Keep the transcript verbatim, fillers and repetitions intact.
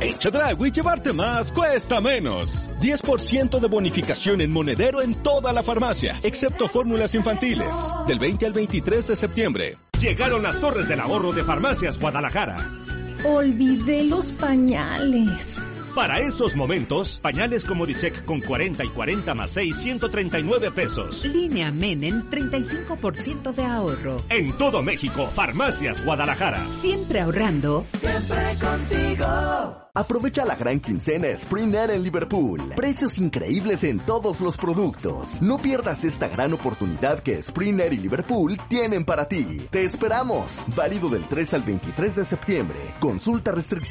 En Chedraui llevarte más cuesta menos. diez por ciento de bonificación en monedero en toda la farmacia, excepto fórmulas infantiles. Del veinte al veintitrés de septiembre. Llegaron las torres del ahorro de Farmacias Guadalajara. Olvidé los pañales. Para esos momentos, pañales como Disec con cuarenta y cuarenta más seis, ciento treinta y nueve pesos. Línea Menem, treinta y cinco por ciento de ahorro. En todo México, Farmacias Guadalajara. Siempre ahorrando. Siempre contigo. Aprovecha la gran quincena Sprinter en Liverpool. Precios increíbles en todos los productos. No pierdas esta gran oportunidad que Sprinter y Liverpool tienen para ti. Te esperamos. Válido del tres al veintitrés de septiembre. Consulta restricciones.